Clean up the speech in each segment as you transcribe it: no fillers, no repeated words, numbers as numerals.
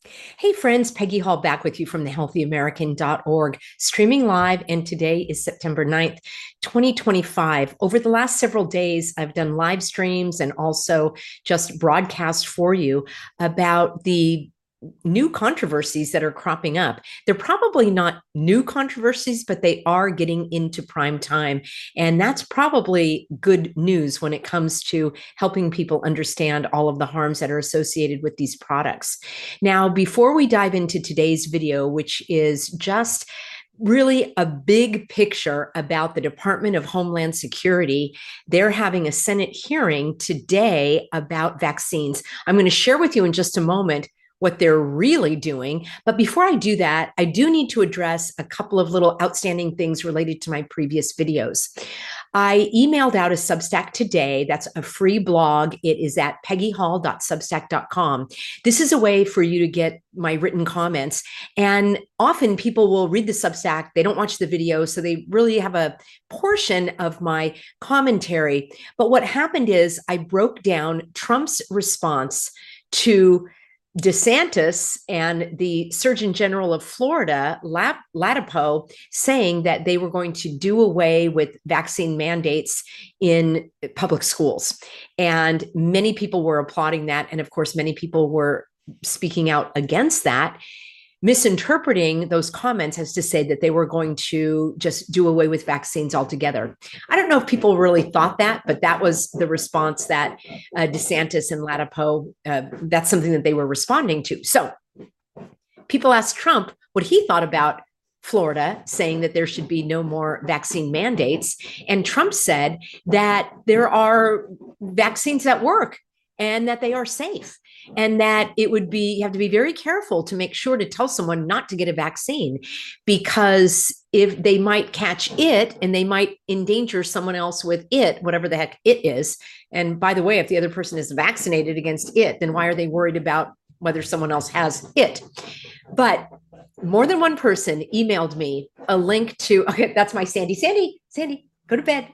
Hey friends, Peggy Hall back with you from thehealthyamerican.org, streaming live, and today is September 9th, 2025. Over the last several days, I've done live streams and also just broadcast for you about the new controversies that are cropping up. They're probably not new controversies, but they are getting into prime time. And that's probably good news when it comes to helping people understand all of the harms that are associated with these products. Now, before we dive into today's video, which is just really a big picture about the Department of Homeland Security. They're having a Senate hearing today about vaccines. I'm going to share with you in just a moment what they're really doing. But before I do that, I do need to address a couple of little outstanding things related to my previous videos. I emailed out a Substack today. That's a free blog. It is at peggyhall.substack.com. This is a way for you to get my written comments. And often people will read the Substack. They don't watch the video, so they really have a portion of my commentary. But what happened is I broke down Trump's response to DeSantis and the Surgeon General of Florida, Latipo, saying that they were going to do away with vaccine mandates in public schools. And many people were applauding that. And of course, many people were speaking out against that, misinterpreting those comments as to say that they were going to just do away with vaccines altogether. I don't know if people really thought that, but that was the response that DeSantis and Latipo, that's something that they were responding to. So people asked Trump what he thought about Florida saying that there should be no more vaccine mandates. And Trump said that there are vaccines that work and that they are safe, and that it would be, you have to be very careful to make sure to tell someone not to get a vaccine, because if they might catch it and they might endanger someone else with it, whatever the heck it is. And by the way, if the other person is vaccinated against it, then why are they worried about whether someone else has it? But more than one person emailed me a link to, okay, that's my Sandy, go to bed.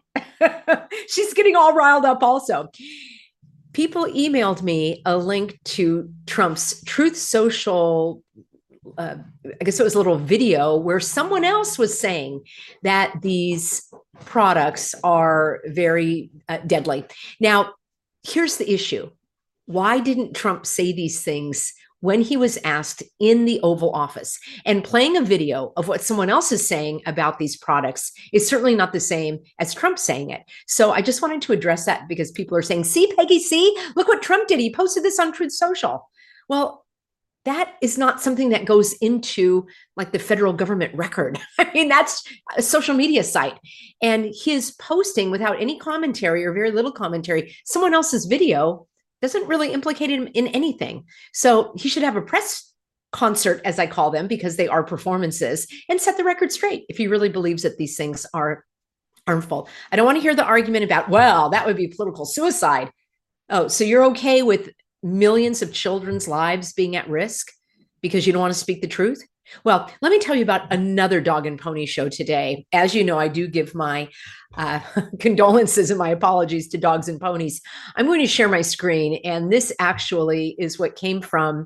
She's getting all riled up also. People emailed me a link to Trump's Truth Social, I guess it was a little video where someone else was saying that these products are very deadly. Now, here's the issue. Why didn't Trump say these things when he was asked in the Oval Office? And playing a video of what someone else is saying about these products is certainly not the same as Trump saying it. So I just wanted to address that, because people are saying, see, Peggy, see, look what Trump did. He posted this on Truth Social. Well, that is not something that goes into like the federal government record. I mean, that's a social media site. And his posting without any commentary or very little commentary, someone else's video, doesn't really implicate him in anything. So he should have a press concert, as I call them, because they are performances, and set the record straight if he really believes that these things are harmful. I don't want to hear the argument about, well, that would be political suicide. Oh, so you're okay with millions of children's lives being at risk because you don't want to speak the truth? Well, let me tell you about another dog and pony show today. As you know, I do give my condolences and my apologies to dogs and ponies. I'm going to share my screen, and this actually is what came from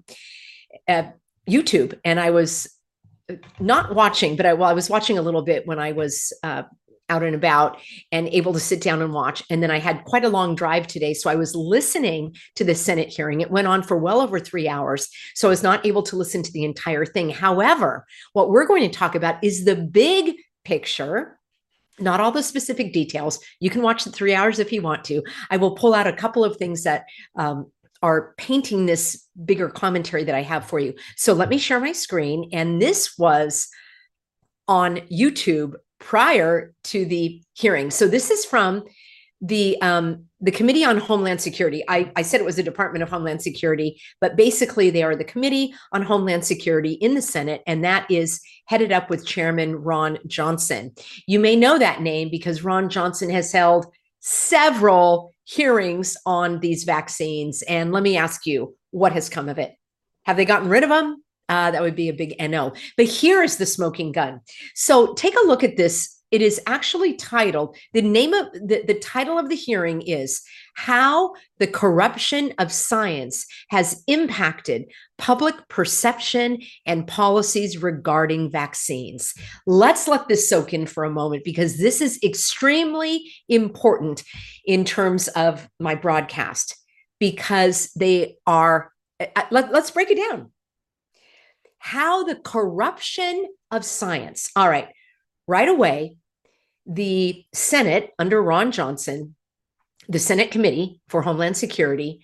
YouTube. And I was not watching, but I was watching a little bit when I was out and about and able to sit down and watch. And then I had quite a long drive today. So I was listening to the Senate hearing. It went on for well over 3 hours. So I was not able to listen to the entire thing. However, what we're going to talk about is the big picture, not all the specific details. You can watch the 3 hours if you want to. I will pull out a couple of things that are painting this bigger commentary that I have for you. So let me share my screen. And this was on YouTube prior to the hearing. So this is from the Committee on Homeland Security. I said it was the Department of Homeland Security, but basically they are the Committee on Homeland Security in the Senate, and that is headed up with Chairman Ron Johnson. You may know that name because Ron Johnson has held several hearings on these vaccines. And let me ask you, what has come of it? Have they gotten rid of them? That would be a big NO. But here is the smoking gun. So take a look at this It is actually titled, the title of the hearing is How the Corruption of Science Has Impacted Public Perception and Policies Regarding Vaccines. Let's let this soak in for a moment, because this is extremely important in terms of my broadcast, because they are, let's break it down. How the corruption of science. All right. Right away, the Senate under Ron Johnson, the Senate Committee for Homeland Security,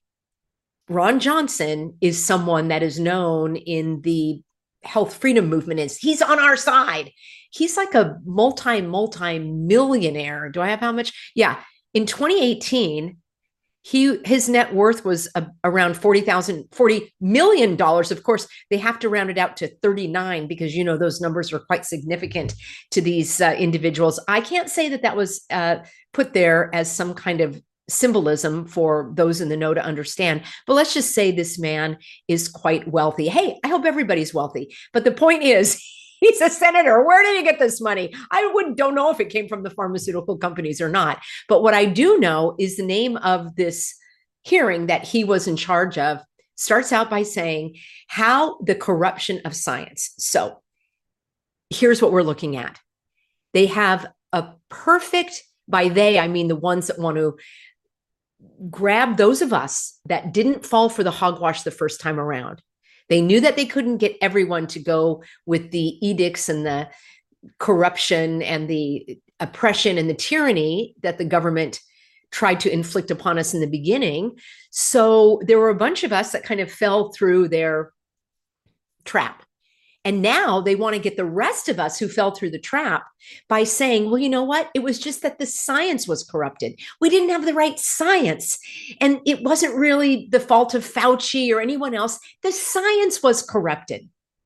Ron Johnson is someone that is known in the health freedom movement as he's on our side. He's like a multi-millionaire. Do I have how much? Yeah. In 2018, his net worth was around $40 million. Of course, they have to round it out to 39 because, you know, those numbers are quite significant to these individuals. I can't say that was put there as some kind of symbolism for those in the know to understand, but let's just say this man is quite wealthy. Hey, I hope everybody's wealthy. But the point is, he's a senator. Where did he get this money? Don't know if it came from the pharmaceutical companies or not. But what I do know is the name of this hearing that he was in charge of starts out by saying, how the corruption of science. So here's what we're looking at. They have a perfect, by they, I mean the ones that want to grab those of us that didn't fall for the hogwash the first time around. They knew that they couldn't get everyone to go with the edicts and the corruption and the oppression and the tyranny that the government tried to inflict upon us in the beginning. So there were a bunch of us that kind of fell through their trap. And now they want to get the rest of us who fell through the trap by saying, well, you know what? It was just that the science was corrupted. We didn't have the right science. And it wasn't really the fault of Fauci or anyone else. The science was corrupted.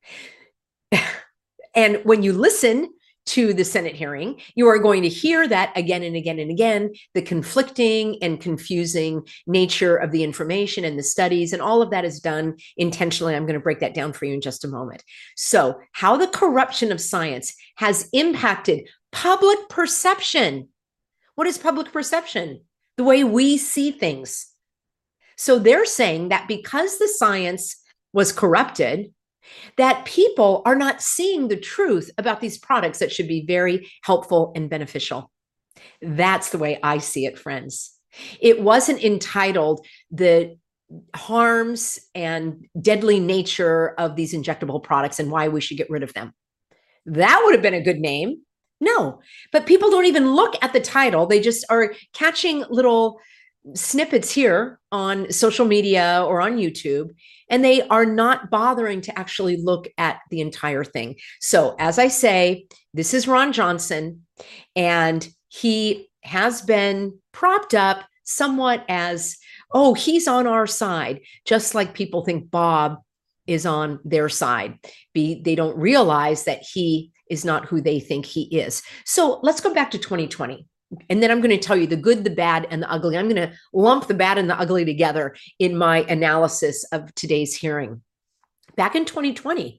And when you listen to the Senate hearing, you are going to hear that again and again and again, the conflicting and confusing nature of the information and the studies, and all of that is done intentionally. I'm going to break that down for you in just a moment. So, how the corruption of science has impacted public perception. What is public perception? The way we see things. So they're saying that because the science was corrupted, that people are not seeing the truth about these products that should be very helpful and beneficial. That's the way I see it, friends. It wasn't entitled the harms and deadly nature of these injectable products and why we should get rid of them. That would have been a good name. No, but people don't even look at the title. They just are catching little snippets here on social media or on YouTube, and they are not bothering to actually look at the entire thing. So as I say, this is Ron Johnson, and he has been propped up somewhat as, oh, he's on our side, just like people think Bob is on their side. They don't realize that he is not who they think he is. So let's go back to 2020. And then I'm going to tell you the good, the bad, and the ugly. I'm going to lump the bad and the ugly together in my analysis of today's hearing. Back in 2020,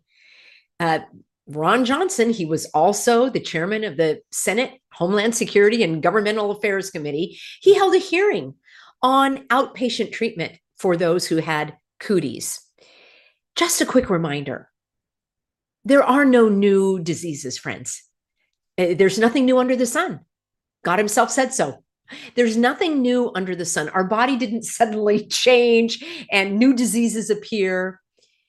Ron Johnson, he was also the chairman of the Senate Homeland Security and Governmental Affairs Committee. He held a hearing on outpatient treatment for those who had cooties. Just a quick reminder, there are no new diseases, friends. There's nothing new under the sun. God himself said so. There's nothing new under the sun. Our body didn't suddenly change and new diseases appear.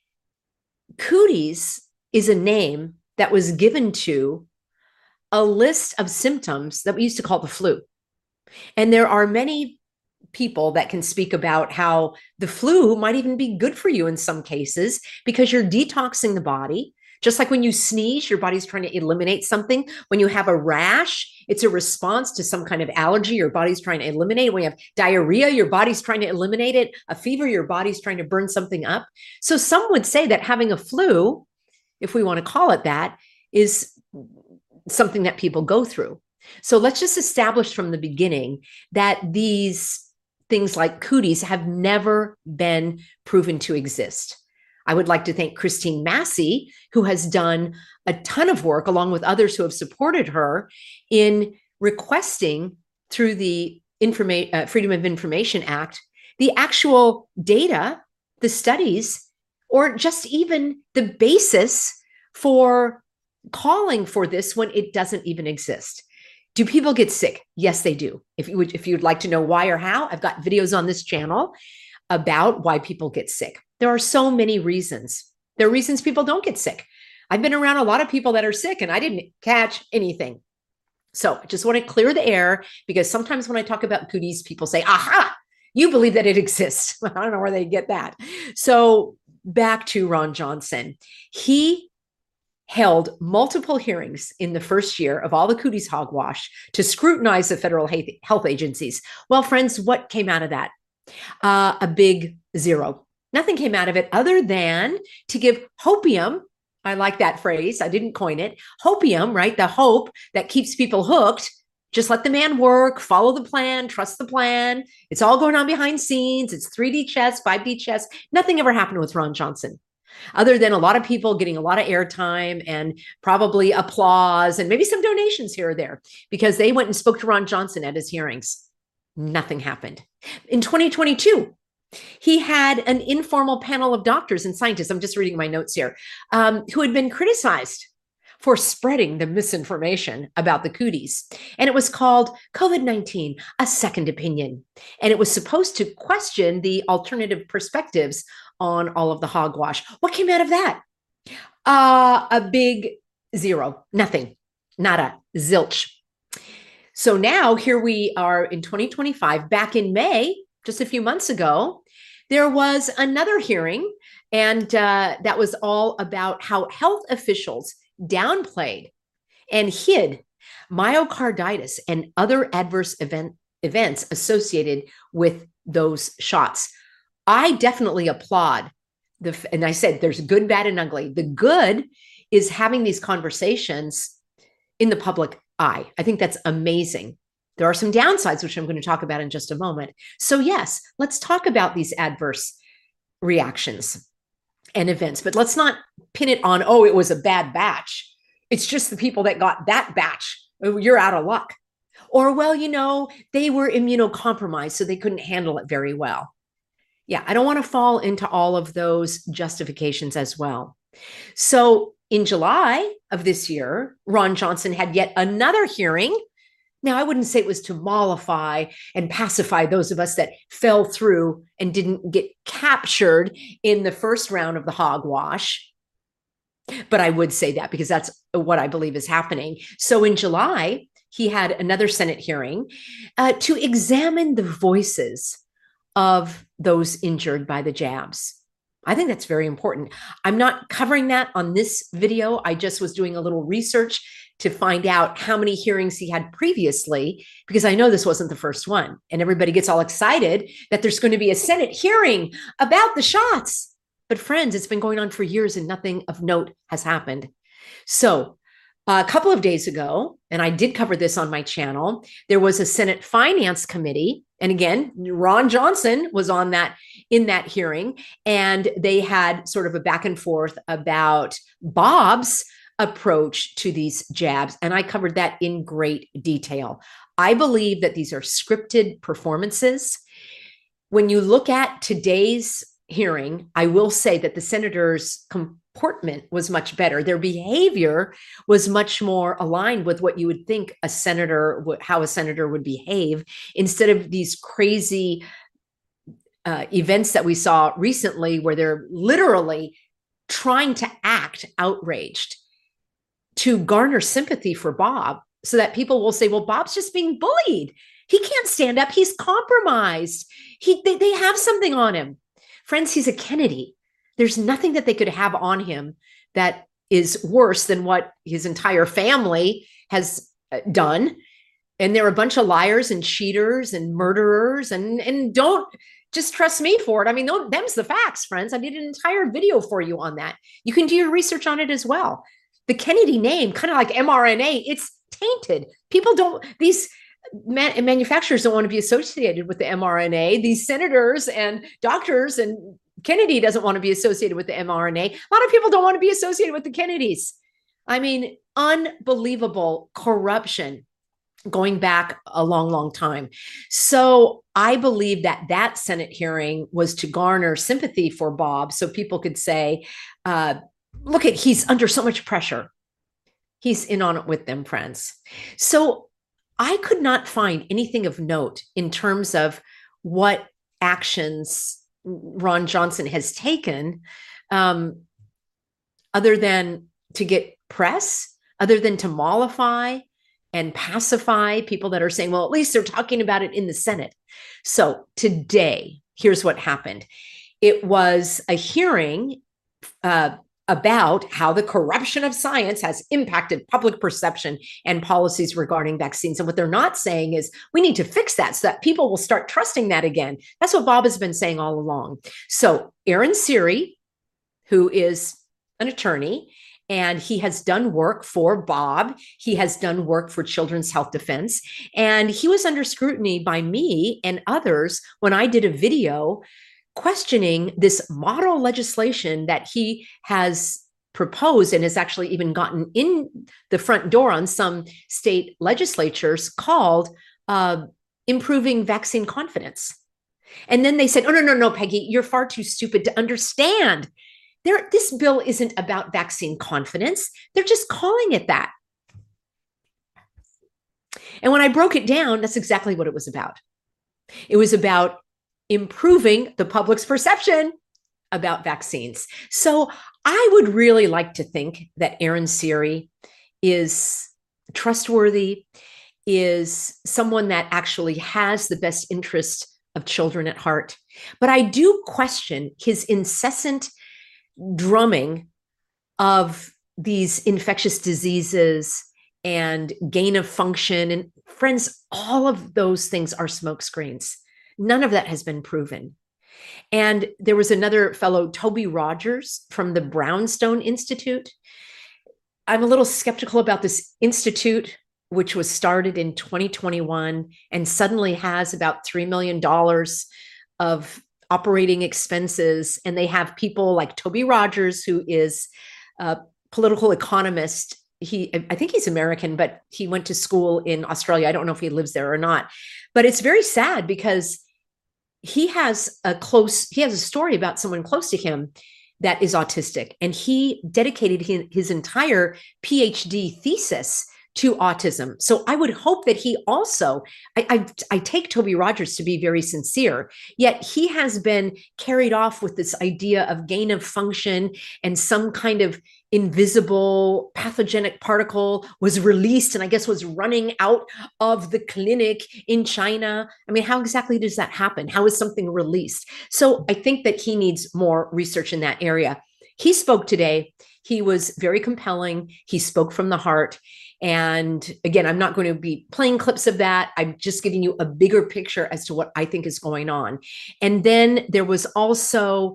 Cooties is a name that was given to a list of symptoms that we used to call the flu. And there are many people that can speak about how the flu might even be good for you in some cases because you're detoxing the body. Just like when you sneeze, your body's trying to eliminate something. When you have a rash, it's a response to some kind of allergy your body's trying to eliminate. When you have diarrhea, your body's trying to eliminate it. A fever, your body's trying to burn something up. So some would say that having a flu, if we want to call it that, is something that people go through. So let's just establish from the beginning that these things like cooties have never been proven to exist. I would like to thank Christine Massey, who has done a ton of work along with others who have supported her in requesting through the Freedom of Information Act, the actual data, the studies, or just even the basis for calling for this when it doesn't even exist. Do people get sick? Yes, they do. If you'd like to know why or how, I've got videos on this channel about why people get sick. There are so many reasons. There are reasons people don't get sick. I've been around a lot of people that are sick and I didn't catch anything. So I just want to clear the air, because sometimes when I talk about cooties, people say, aha, you believe that it exists. I don't know where they get that. So back to Ron Johnson. He held multiple hearings in the first year of all the cooties hogwash to scrutinize the federal health agencies. Well, friends, what came out of that? A big zero. Nothing came out of it other than to give hopium. I like that phrase. I didn't coin it. Hopium, right? The hope that keeps people hooked. Just let the man work, follow the plan, trust the plan. It's all going on behind scenes. It's 3D chess, 5D chess. Nothing ever happened with Ron Johnson, other than a lot of people getting a lot of airtime and probably applause and maybe some donations here or there, because they went and spoke to Ron Johnson at his hearings. Nothing happened. In 2022, he had an informal panel of doctors and scientists, I'm just reading my notes here, who had been criticized for spreading the misinformation about the cooties. And it was called COVID-19, a second opinion. And it was supposed to question the alternative perspectives on all of the hogwash. What came out of that? A big zero, nothing, nada, zilch. So now here we are in 2025. Back in May, just a few months ago, there was another hearing, and that was all about how health officials downplayed and hid myocarditis and other adverse events associated with those shots. I definitely applaud and I said there's good, bad, and ugly. The good is having these conversations in the public eye. I think that's amazing. There are some downsides, which I'm going to talk about in just a moment. So yes, let's talk about these adverse reactions and events, but let's not pin it on, oh, it was a bad batch. It's just the people that got that batch. Oh, you're out of luck. Or, well, they were immunocompromised, so they couldn't handle it very well. Yeah, I don't want to fall into all of those justifications as well. So in July of this year, Ron Johnson had yet another hearing. Now, I wouldn't say it was to mollify and pacify those of us that fell through and didn't get captured in the first round of the hogwash. But I would say that because that's what I believe is happening. So in July, he had another Senate hearing to examine the voices of those injured by the jabs. I think that's very important. I'm not covering that on this video. I just was doing a little research to find out how many hearings he had previously, because I know this wasn't the first one. And everybody gets all excited that there's going to be a Senate hearing about the shots. But friends, it's been going on for years and nothing of note has happened. So a couple of days ago, and I did cover this on my channel, there was a Senate Finance Committee. And again, Ron Johnson was in that hearing, and they had sort of a back and forth about Bob's approach to these jabs. And I covered that in great detail. I believe that these are scripted performances. When you look at today's hearing, I will say that the senators' comportment was much better. Their behavior was much more aligned with what you would think how a senator would behave, instead of these crazy events that we saw recently where they're literally trying to act outraged to garner sympathy for Bob, so that people will say, well, Bob's just being bullied. He can't stand up. He's compromised. They have something on him. Friends, he's a Kennedy. There's nothing that they could have on him that is worse than what his entire family has done. And they're a bunch of liars and cheaters and murderers, and don't just trust me for it. I mean, them's the facts, friends. I did an entire video for you on that. You can do your research on it as well. The Kennedy name, kind of like mRNA, it's tainted. These manufacturers don't want to be associated with the mRNA. These senators and doctors and Kennedy doesn't want to be associated with the mRNA. A lot of people don't want to be associated with the Kennedys. I mean, unbelievable corruption going back a long, long time. So I believe that that Senate hearing was to garner sympathy for Bob so people could say, look at, he's under so much pressure. He's in on it with them, friends. So I could not find anything of note in terms of what actions Ron Johnson has taken, other than to get press, other than to mollify and pacify people that are saying, well, at least they're talking about it in the Senate. So today, here's what happened. It was a hearing about how the corruption of science has impacted public perception and policies regarding vaccines. And what they're not saying is we need to fix that so that people will start trusting that again. That's what Bob has been saying all along. So Aaron Siri, who is an attorney, and he has done work for Bob. He has done work for Children's Health Defense. And he was under scrutiny by me and others when I did a video questioning this model legislation that he has proposed and has actually even gotten in the front door on some state legislatures called improving vaccine confidence. And then they said, oh, no, Peggy, you're far too stupid to understand. This bill isn't about vaccine confidence. They're just calling it that. And when I broke it down, that's exactly what it was about. It was about improving the public's perception about vaccines. So I would really like to think that Aaron Siri is trustworthy, is someone that actually has the best interest of children at heart. But I do question his incessant drumming of these infectious diseases and gain of function. And friends, all of those things are smokescreens. None of that has been proven. And there was another fellow, Toby Rogers from the Brownstone Institute. I'm a little skeptical about this institute, which was started in 2021 and suddenly has about $3 million of operating expenses. And they have people like Toby Rogers, who is a political economist. I think he's American, but he went to school in Australia. I don't know if he lives there or not, but it's very sad because he has a story about someone close to him that is autistic. And he dedicated his entire PhD thesis to autism. So I would hope that he also, I take Toby Rogers to be very sincere, yet he has been carried off with this idea of gain of function and some kind of invisible pathogenic particle was released and I guess was running out of the clinic in China. I mean, how exactly does that happen? How is something released? So I think that he needs more research in that area. He spoke today. He was very compelling. He spoke from the heart. And again, I'm not going to be playing clips of that. I'm just giving you a bigger picture as to what I think is going on. And then there was also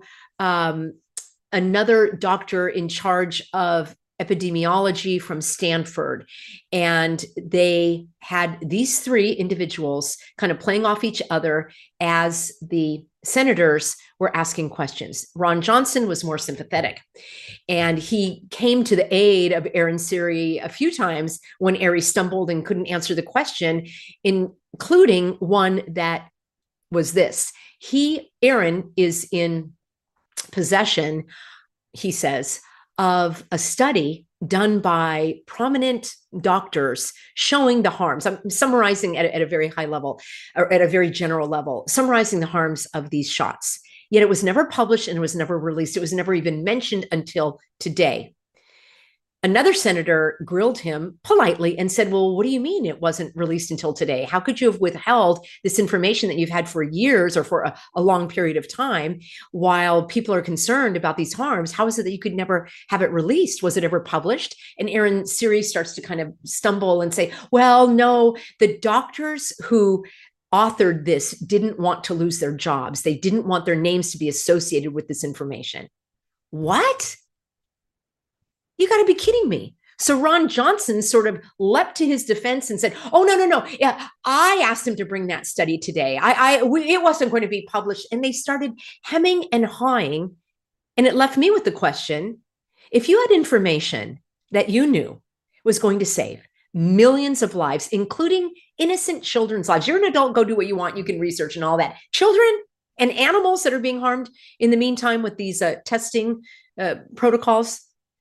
another doctor in charge of epidemiology from Stanford. And they had these three individuals kind of playing off each other as the senators were asking questions. Ron Johnson was more sympathetic. And he came to the aid of Aaron Siri a few times when Ari stumbled and couldn't answer the question, including one that was this. Aaron is in possession, he says, of a study done by prominent doctors showing the harms. I'm summarizing at a very high level, or at a very general level, summarizing the harms of these shots. Yet it was never published and it was never released. It was never even mentioned until today. Another senator grilled him politely and said, well, what do you mean it wasn't released until today? How could you have withheld this information that you've had for years or for a long period of time while people are concerned about these harms? How is it that you could never have it released? Was it ever published? And Aaron Siri starts to kind of stumble and say, well, no, the doctors who authored this didn't want to lose their jobs. They didn't want their names to be associated with this information. What? You got to be kidding me. So Ron Johnson sort of leapt to his defense and said, "Oh, no, no, no. Yeah, I asked him to bring that study today. It wasn't going to be published." And they started hemming and hawing. And it left me with the question, if you had information that you knew was going to save millions of lives, including innocent children's lives, you're an adult, go do what you want, you can research and all that. Children and animals that are being harmed in the meantime with these testing protocols,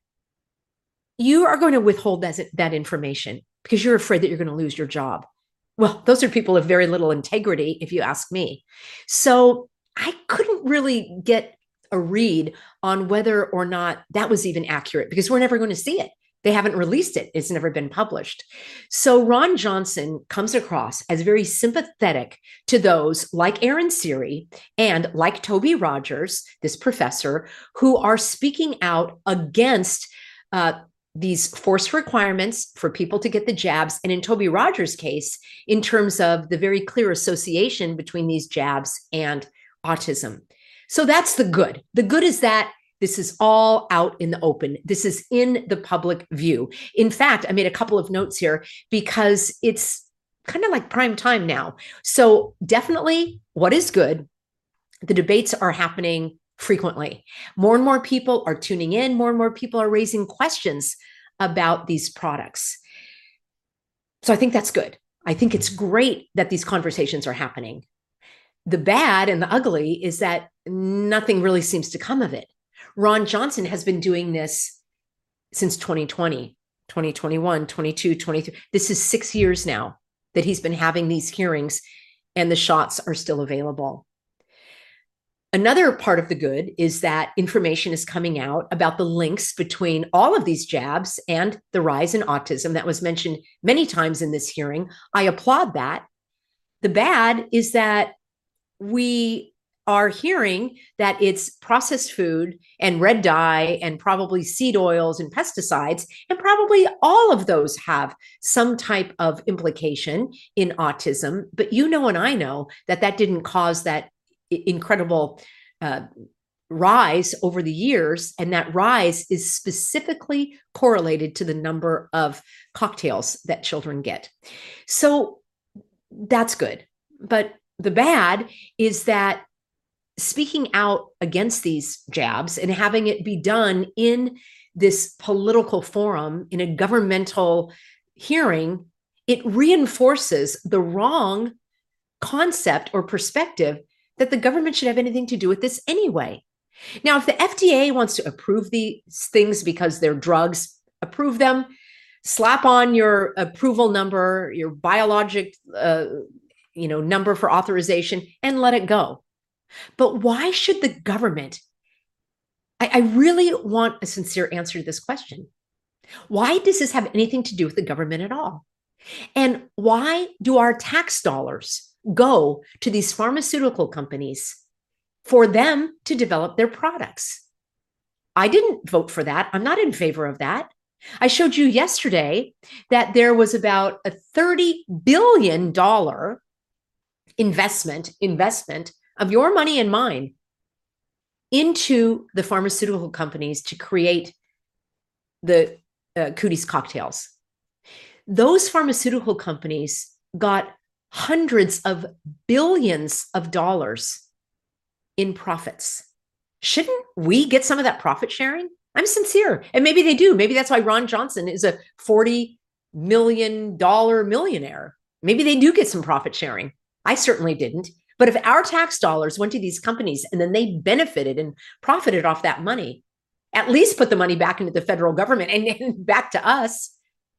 you are going to withhold that information because you're afraid that you're going to lose your job. Well, those are people of very little integrity, if you ask me. So I couldn't really get a read on whether or not that was even accurate because we're never going to see it. They haven't released it. It's never been published. So Ron Johnson comes across as very sympathetic to those like Aaron Siri and like Toby Rogers, this professor, who are speaking out against these forced requirements for people to get the jabs. And in Toby Rogers' case, in terms of the very clear association between these jabs and autism. So that's the good. The good is that this is all out in the open. This is in the public view. In fact, I made a couple of notes here because it's kind of like prime time now. So definitely what is good, the debates are happening frequently. More and more people are tuning in. More and more people are raising questions about these products. So I think that's good. I think it's great that these conversations are happening. The bad and the ugly is that nothing really seems to come of it. Ron Johnson has been doing this since 2020, 2021, 22, 23. This is 6 years now that he's been having these hearings and the shots are still available. Another part of the good is that information is coming out about the links between all of these jabs and the rise in autism that was mentioned many times in this hearing. I applaud that. The bad is that we are hearing that it's processed food and red dye and probably seed oils and pesticides, and probably all of those have some type of implication in autism. But you know and I know that that didn't cause that incredible rise over the years, and that rise is specifically correlated to the number of cocktails that children get. So that's good. But the bad is that speaking out against these jabs and having it be done in this political forum, in a governmental hearing, it reinforces the wrong concept or perspective that the government should have anything to do with this anyway. Now, if the FDA wants to approve these things because they're drugs, approve them, slap on your approval number, your biologic number for authorization, and let it go. But why should the government? I really want a sincere answer to this question. Why does this have anything to do with the government at all? And why do our tax dollars go to these pharmaceutical companies for them to develop their products? I didn't vote for that. I'm not in favor of that. I showed you yesterday that there was about a $30 billion investment of your money and mine into the pharmaceutical companies to create the Cooties cocktails. Those pharmaceutical companies got hundreds of billions of dollars in profits. Shouldn't we get some of that profit sharing? I'm sincere. And maybe they do. Maybe that's why Ron Johnson is a $40 million millionaire. Maybe they do get some profit sharing. I certainly didn't. But if our tax dollars went to these companies and then they benefited and profited off that money, at least put the money back into the federal government and back to us.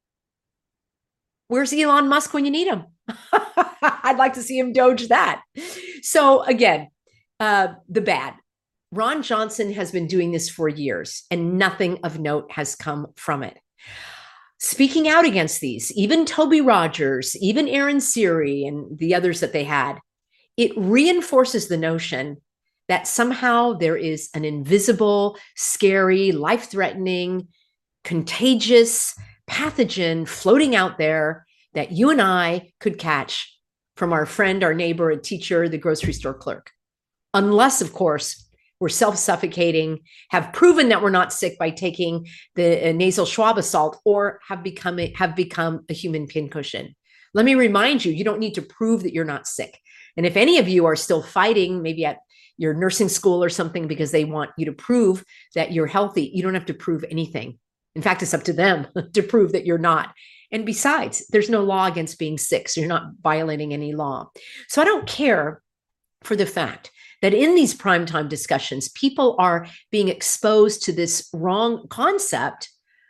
Where's Elon Musk when you need him? I'd like to see him doge that. So again, the bad. Ron Johnson has been doing this for years and nothing of note has come from it. Speaking out against these, even Toby Rogers, even Aaron Siri and the others that they had, it reinforces the notion that somehow there is an invisible, scary, life-threatening, contagious pathogen floating out there that you and I could catch from our friend, our neighbor, a teacher, the grocery store clerk. Unless, of course, we're self-suffocating, have proven that we're not sick by taking the nasal swab assault, or have become a human pincushion. Let me remind you, you don't need to prove that you're not sick. And if any of you are still fighting, maybe at your nursing school or something, because they want you to prove that you're healthy, you don't have to prove anything. In fact, it's up to them to prove that you're not. And besides, there's no law against being sick, so you're not violating any law. So I don't care for the fact that in these primetime discussions, people are being exposed to this wrong concept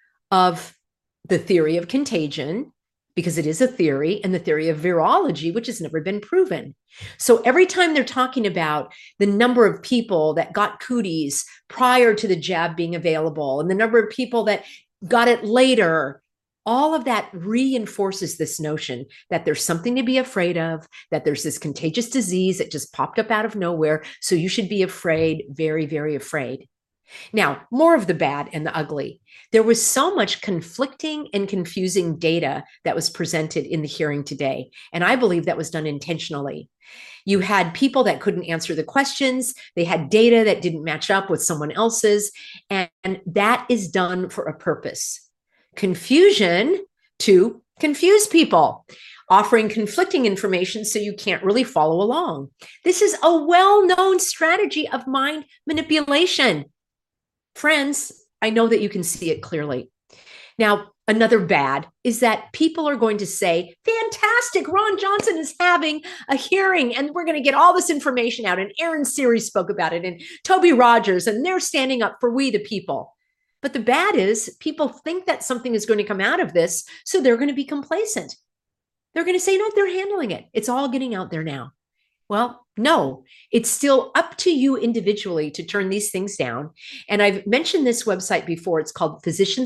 of the theory of contagion, because it is a theory, and the theory of virology, which has never been proven. So every time they're talking about the number of people that got cooties prior to the jab being available and the number of people that got it later, all of that reinforces this notion that there's something to be afraid of, that there's this contagious disease that just popped up out of nowhere. So you should be afraid, very, very afraid. Now, more of the bad and the ugly. There was so much conflicting and confusing data that was presented in the hearing today. And I believe that was done intentionally. You had people that couldn't answer the questions. They had data that didn't match up with someone else's. And that is done for a purpose. Confusion to confuse people, offering conflicting information so you can't really follow along. This is a well-known strategy of mind manipulation. Friends, I know that you can see it clearly. Now, another bad is that people are going to say, fantastic, Ron Johnson is having a hearing and we're going to get all this information out. And Aaron Series spoke about it, and Toby Rogers, and they're standing up for we the people. But the bad is people think that something is going to come out of this, so they're going to be complacent. They're going to say, no, they're handling it. It's all getting out there now. Well, no, it's still up to you individually to turn these things down. And I've mentioned this website before. It's called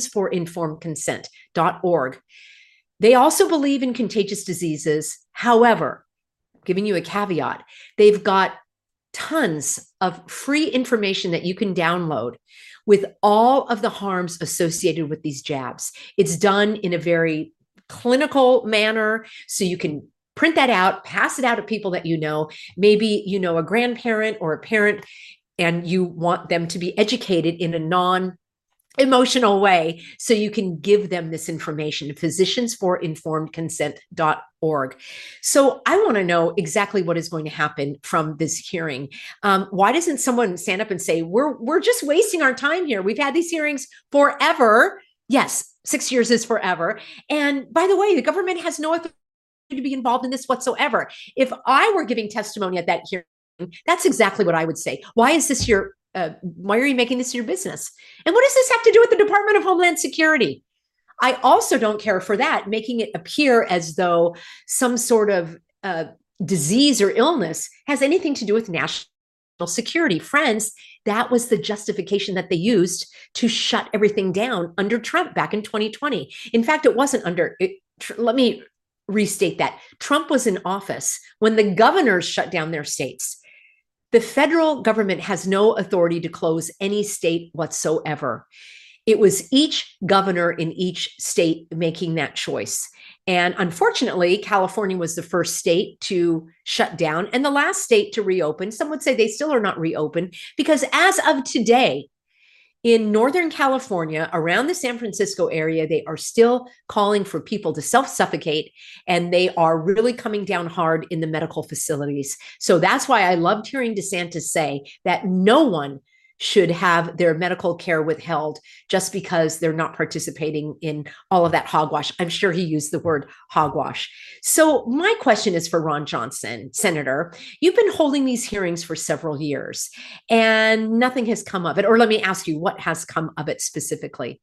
physiciansforinformedconsent.org. They also believe in contagious diseases. However, giving you a caveat, they've got tons of free information that you can download with all of the harms associated with these jabs. It's done in a very clinical manner, so you can print that out, pass it out to people that you know. Maybe you know a grandparent or a parent, and you want them to be educated in a non-emotional way, so you can give them this information. Physiciansforinformedconsent.org. So I want to know exactly what is going to happen from this hearing. Why doesn't someone stand up and say, we're just wasting our time here? We've had these hearings forever. Yes, 6 years is forever. And by the way, the government has no authority to be involved in this whatsoever. If I were giving testimony at that hearing, that's exactly what I would say. Why is this why are you making this your business? And what does this have to do with the Department of Homeland Security? I also don't care for that, making it appear as though some sort of disease or illness has anything to do with national security. Friends, that was the justification that they used to shut everything down under Trump back in 2020. In fact, it wasn't under it. Let me restate that. Trump was in office when the governors shut down their states. The federal government has no authority to close any state whatsoever. It was each governor in each state making that choice. And unfortunately, California was the first state to shut down and the last state to reopen. Some would say they still are not reopened, because as of today, in Northern California, around the San Francisco area, they are still calling for people to self-suffocate, and they are really coming down hard in the medical facilities. So that's why I loved hearing DeSantis say that no one should have their medical care withheld just because they're not participating in all of that hogwash. I'm sure he used the word hogwash. So my question is for Ron Johnson, Senator. You've been holding these hearings for several years and nothing has come of it. Or let me ask you, what has come of it specifically?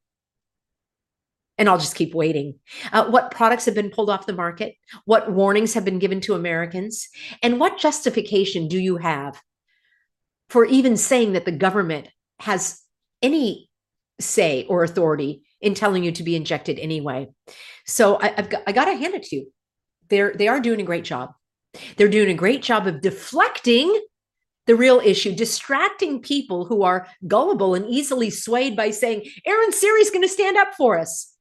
And I'll just keep waiting. What products have been pulled off the market? What warnings have been given to Americans? And what justification do you have for even saying that the government has any say or authority in telling you to be injected anyway? So I got to hand it to you. They are doing a great job. They're doing a great job of deflecting the real issue, distracting people who are gullible and easily swayed by saying, Aaron Series is going to stand up for us.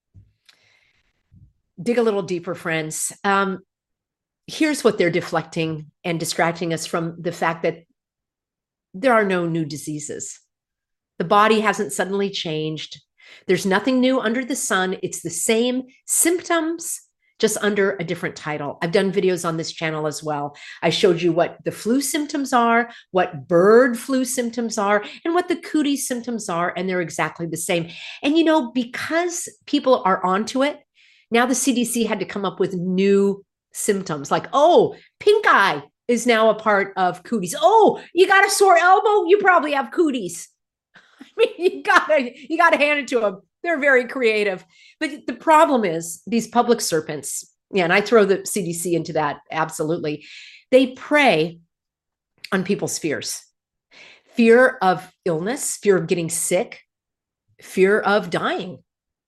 Dig a little deeper, friends. Here's what they're deflecting and distracting us from: the fact that there are no new diseases. The body hasn't suddenly changed. There's nothing new under the sun. It's the same symptoms, just under a different title. I've done videos on this channel as well. I showed you what the flu symptoms are, what bird flu symptoms are, and what the cootie symptoms are, and they're exactly the same. And you know, because people are onto it, now the CDC had to come up with new symptoms like, oh, pink eye is now a part of cooties. Oh, you got a sore elbow? You probably have cooties. I mean, you gotta hand it to them. They're very creative. But the problem is these public serpents, yeah, and I throw the CDC into that, absolutely. They prey on people's fears. Fear of illness, fear of getting sick, fear of dying.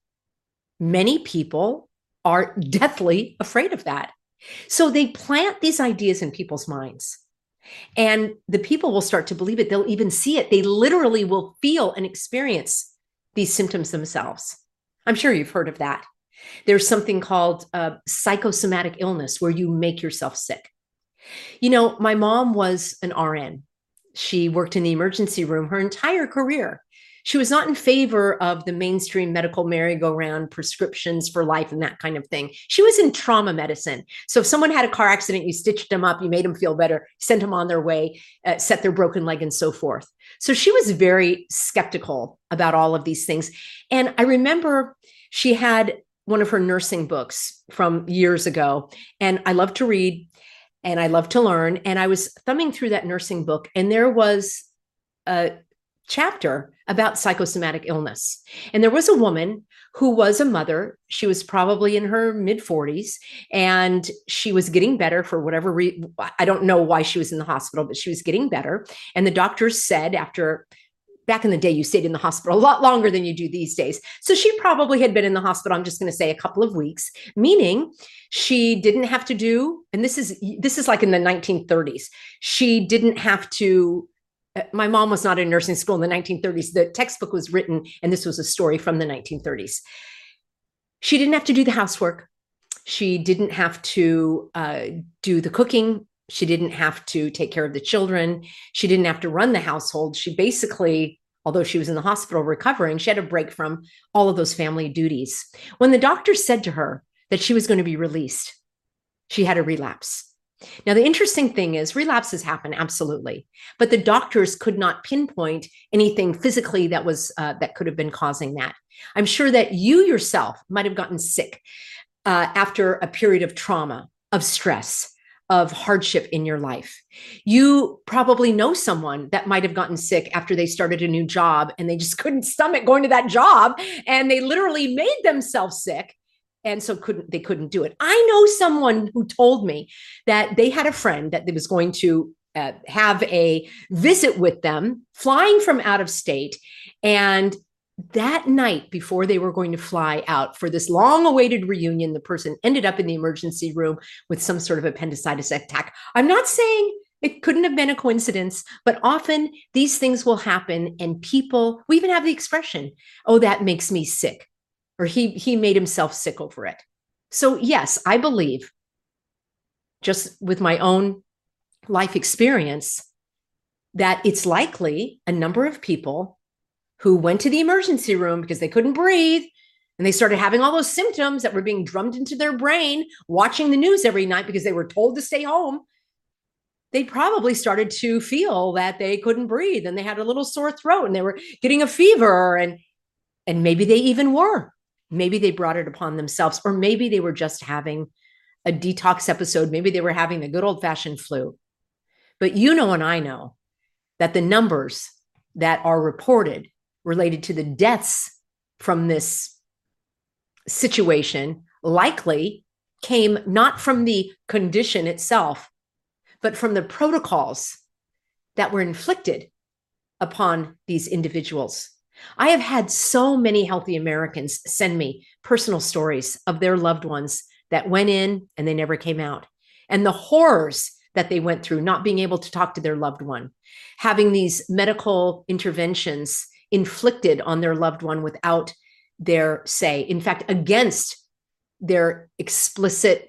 Many people are deathly afraid of that. So they plant these ideas in people's minds. And the people will start to believe it. They'll even see it. They literally will feel and experience these symptoms themselves. I'm sure you've heard of that. There's something called psychosomatic illness where you make yourself sick. You know, my mom was an RN. She worked in the emergency room her entire career. She was not in favor of the mainstream medical merry-go-round prescriptions for life and that kind of thing. She was in trauma medicine. So if someone had a car accident, you stitched them up, you made them feel better, sent them on their way, set their broken leg and so forth. So she was very skeptical about all of these things. And I remember she had one of her nursing books from years ago, and I love to read and I love to learn. And I was thumbing through that nursing book, and there was a chapter about psychosomatic illness. And there was a woman who was a mother. She was probably in her mid 40s, and she was getting better for whatever reason. I don't know why she was in the hospital, but she was getting better. And the doctors said, after, back in the day, you stayed in the hospital a lot longer than you do these days. So she probably had been in the hospital, I'm just going to say a couple of weeks, meaning she didn't have to do, and this is like in the 1930s, she didn't have to. My mom was not in nursing school in the 1930s. The textbook was written, and this was a story from the 1930s. She didn't have to do the housework. She didn't have to do the cooking. She didn't have to take care of the children. She didn't have to run the household. She basically, although she was in the hospital recovering, she had a break from all of those family duties. When the doctor said to her that she was going to be released, she had a relapse. Now, the interesting thing is relapses happen, absolutely, but the doctors could not pinpoint anything physically that was that could have been causing that. I'm sure that you yourself might have gotten sick after a period of trauma, of stress, of hardship in your life. You probably know someone that might have gotten sick after they started a new job and they just couldn't stomach going to that job, and they literally made themselves sick. And so they couldn't do it. I know someone who told me that they had a friend that was going to have a visit with them, flying from out of state. And that night before they were going to fly out for this long-awaited reunion, the person ended up in the emergency room with some sort of appendicitis attack. I'm not saying it couldn't have been a coincidence, but often these things will happen, and people, we even have the expression, oh, that makes me sick. Or he made himself sick over it. So yes, I believe, just with my own life experience, that it's likely a number of people who went to the emergency room because they couldn't breathe, and they started having all those symptoms that were being drummed into their brain, watching the news every night because they were told to stay home. They probably started to feel that they couldn't breathe, and they had a little sore throat, and they were getting a fever, and maybe they even were. Maybe they brought it upon themselves, or maybe they were just having a detox episode. Maybe they were having the good old-fashioned flu. But you know, and I know that the numbers that are reported related to the deaths from this situation likely came not from the condition itself, but from the protocols that were inflicted upon these individuals. I have had so many healthy Americans send me personal stories of their loved ones that went in and they never came out, and the horrors that they went through, not being able to talk to their loved one, having these medical interventions inflicted on their loved one without their say, in fact, against their explicit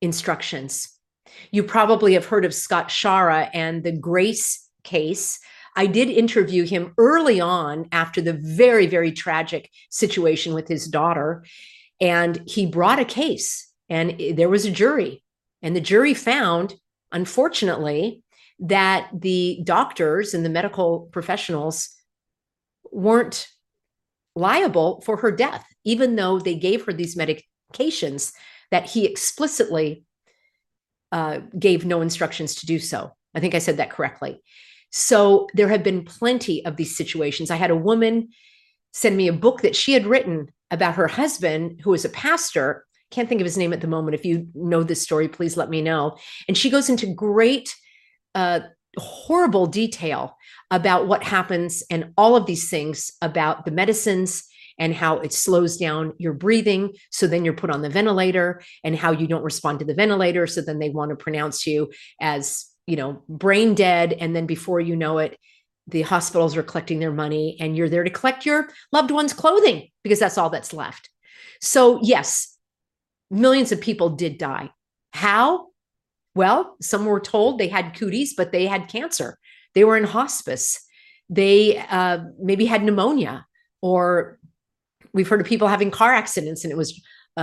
instructions. You probably have heard of Scott Schara and the Grace case. I did interview him early on after the very, very tragic situation with his daughter. And he brought a case, and there was a jury. And the jury found, unfortunately, that the doctors and the medical professionals weren't liable for her death, even though they gave her these medications that he explicitly gave no instructions to do so. I think I said that correctly. So there have been plenty of these situations. I had a woman send me a book that she had written about her husband, who is a pastor. Can't think of his name at the moment. If you know this story, please let me know. And she goes into great, horrible detail about what happens and all of these things about the medicines and how it slows down your breathing. So then you're put on the ventilator, and how you don't respond to the ventilator. So then they want to pronounce you as, brain dead. And then before you know it, the hospitals are collecting their money, and you're there to collect your loved one's clothing because that's all that's left. So yes, millions of people did die. How? Well, some were told they had cooties, but they had cancer. They were in hospice. They maybe had pneumonia, or we've heard of people having car accidents, and it was,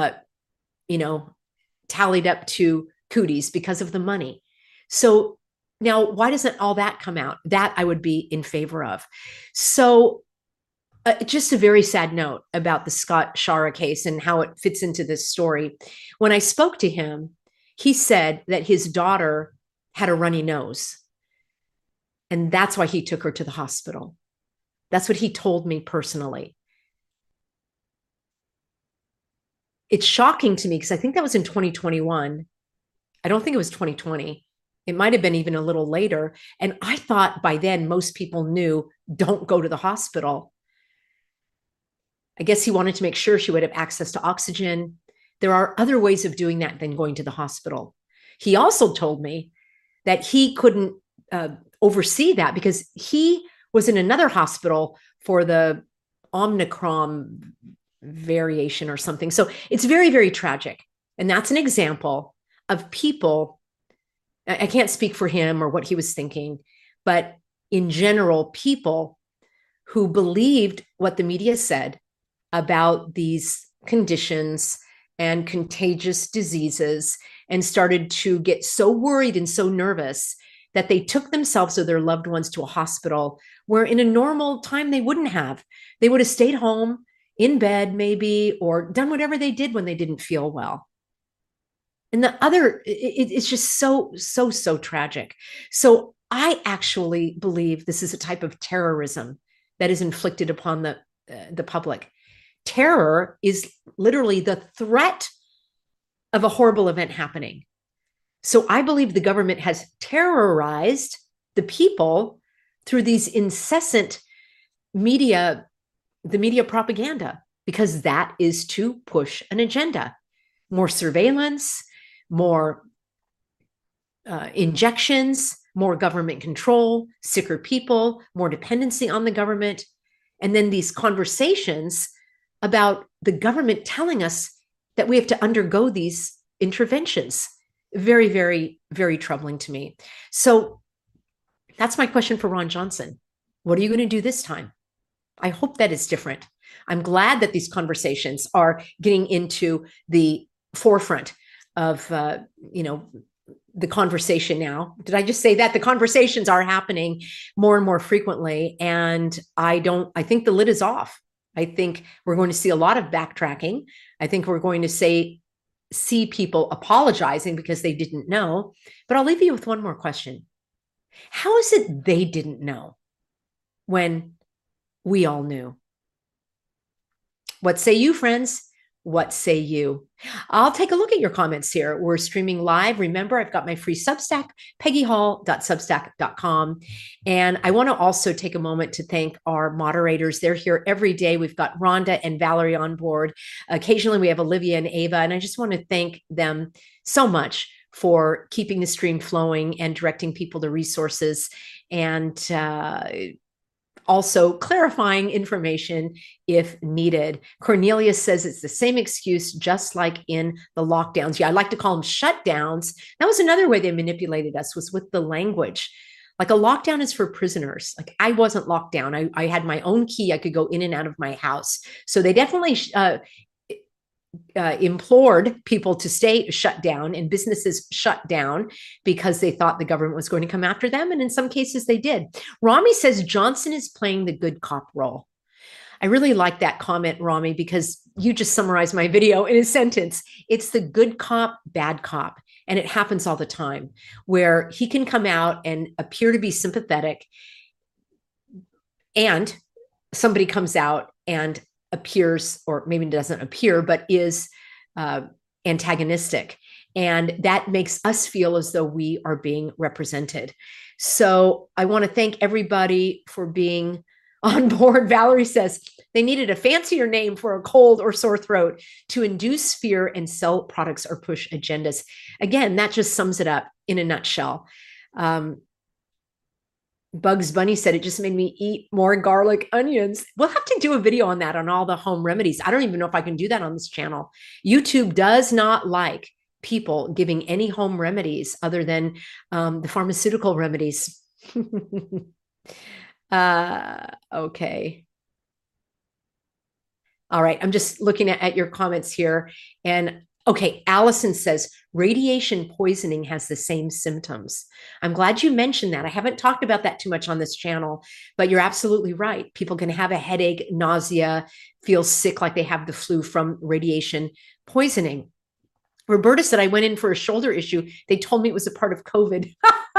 tallied up to cooties because of the money. So now, why doesn't all that come out? That I would be in favor of. So just a very sad note about the Scott Schara case and how it fits into this story. When I spoke to him, he said that his daughter had a runny nose, and that's why he took her to the hospital. That's what he told me personally. It's shocking to me because I think that was in 2021. I don't think it was 2020. It might have been even a little later. And I thought by then most people knew, don't go to the hospital. I guess he wanted to make sure she would have access to oxygen. There are other ways of doing that than going to the hospital. He also told me that he couldn't oversee that because he was in another hospital for the Omicron variation or something. So it's very, very tragic. And that's an example of people. I can't speak for him or what he was thinking, but in general, people who believed what the media said about these conditions and contagious diseases and started to get so worried and so nervous that they took themselves or their loved ones to a hospital where in a normal time they wouldn't have. They would have stayed home in bed maybe, or done whatever they did when they didn't feel well. And the other, it's just so tragic. So I actually believe this is a type of terrorism that is inflicted upon the public. Terror is literally the threat of a horrible event happening. So I believe the government has terrorized the people through these incessant the media propaganda, because that is to push an agenda. More surveillance, more injections, more government control, sicker people, more dependency on the government. And then these conversations about the government telling us that we have to undergo these interventions. Very, very, very troubling to me. So that's my question for Ron Johnson. What are you going to do this time? I hope that is different. I'm glad that these conversations are getting into the forefront of, the conversation now. Did I just say that? The conversations are happening more and more frequently. And I think the lid is off. I think we're going to see a lot of backtracking. I think we're going to see people apologizing because they didn't know. But I'll leave you with one more question. How is it they didn't know when we all knew? What say you, friends? What say you? I'll take a look at your comments here. We're streaming live. Remember, I've got my free Substack, peggyhall.substack.com. And I want to also take a moment to thank our moderators. They're here every day. We've got Rhonda and Valerie on board. Occasionally we have Olivia and Ava. And I just want to thank them so much for keeping the stream flowing and directing people to resources, and also clarifying information if needed. Cornelia says it's the same excuse, just like in the lockdowns. Yeah, I like to call them shutdowns. That was another way they manipulated us, was with the language. Like a lockdown is for prisoners. Like I wasn't locked down. I had my own key. I could go in and out of my house. So they definitely implored people to stay shut down and businesses shut down because they thought the government was going to come after them. And in some cases they did. Rami says Johnson is playing the good cop role. I really like that comment, Rami, because you just summarized my video in a sentence. It's the good cop, bad cop. And it happens all the time where he can come out and appear to be sympathetic, and somebody comes out and appears, or maybe doesn't appear, but is antagonistic. And that makes us feel as though we are being represented. So I want to thank everybody for being on board. Valerie says they needed a fancier name for a cold or sore throat to induce fear and sell products or push agendas. Again, that just sums it up in a nutshell. Bugs Bunny said it just made me eat more garlic onions. We'll have to do a video on that, on all the home remedies. I don't even know if I can do that on this channel. YouTube does not like people giving any home remedies other than the pharmaceutical remedies. Okay. All right. I'm just looking at your comments here. And okay, Allison says radiation poisoning has the same symptoms. I'm glad you mentioned that. I haven't talked about that too much on this channel, but you're absolutely right. People can have a headache, nausea, feel sick like they have the flu from radiation poisoning. Roberta said, I went in for a shoulder issue. They told me it was a part of COVID.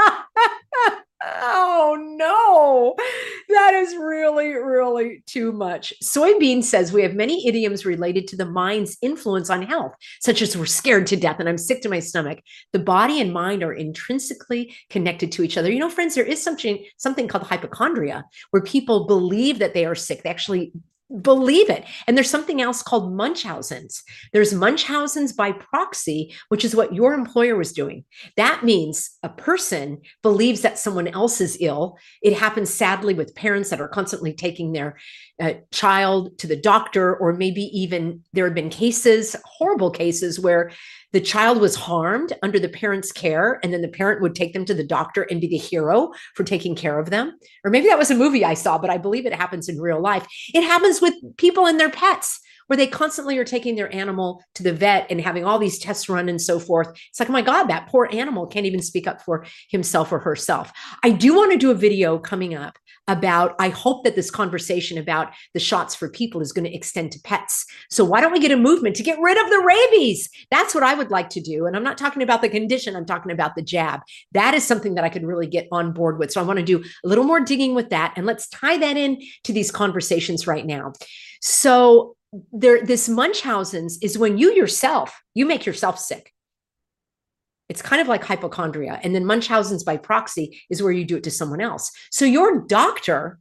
Oh no, that is really, really too much. Soybean says we have many idioms related to the mind's influence on health, such as we're scared to death and I'm sick to my stomach. The body and mind are intrinsically connected to each other. You know, friends, there is something called hypochondria, where people believe that they are sick. They actually believe it. And there's something else called Munchausen's. There's Munchausen's by proxy, which is what your employer was doing. That means a person believes that someone else is ill. It happens sadly with parents that are constantly taking their child to the doctor, or maybe even there have been cases, horrible cases, where the child was harmed under the parent's care, and then the parent would take them to the doctor and be the hero for taking care of them. Or maybe that was a movie I saw, but I believe it happens in real life. It happens with people and their pets, where they constantly are taking their animal to the vet and having all these tests run and so forth. It's like, oh my God, that poor animal can't even speak up for himself or herself. I do want to do a video coming up about, I hope that this conversation about the shots for people is going to extend to pets. So why don't we get a movement to get rid of the rabies? That's what I would like to do. And I'm not talking about the condition, I'm talking about the jab. That is something that I could really get on board with. So I want to do a little more digging with that. And let's tie that in to these conversations right now. So this Munchausen's is when you make yourself sick. It's kind of like hypochondria. And then Munchausen's by proxy is where you do it to someone else. So your doctor,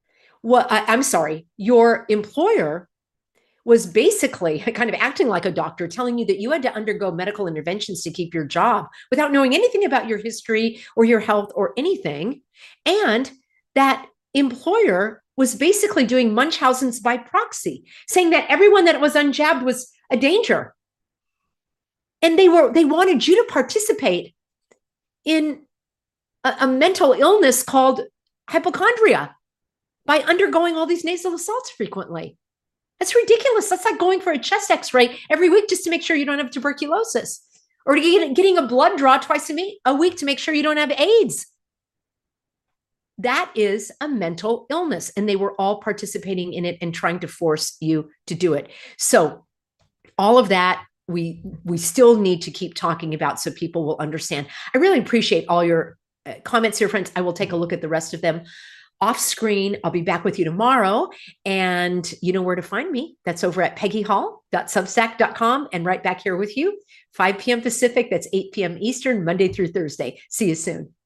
your employer was basically kind of acting like a doctor, telling you that you had to undergo medical interventions to keep your job without knowing anything about your history or your health or anything. And that employer was basically doing Munchausen's by proxy, saying that everyone that was unjabbed was a danger. And they wanted you to participate in a mental illness called hypochondria by undergoing all these nasal assaults frequently. That's ridiculous. That's like going for a chest x-ray every week just to make sure you don't have tuberculosis, or getting a blood draw twice a week to make sure you don't have AIDS. That is a mental illness, and they were all participating in it and trying to force you to do it. So all of that, we still need to keep talking about so people will understand. I really appreciate all your comments here, friends. I will take a look at the rest of them off screen. I'll be back with you tomorrow, and you know where to find me. That's over at peggyhall.substack.com, and right back here with you, 5 p.m. Pacific. That's 8 p.m. Eastern, Monday through Thursday. See you soon.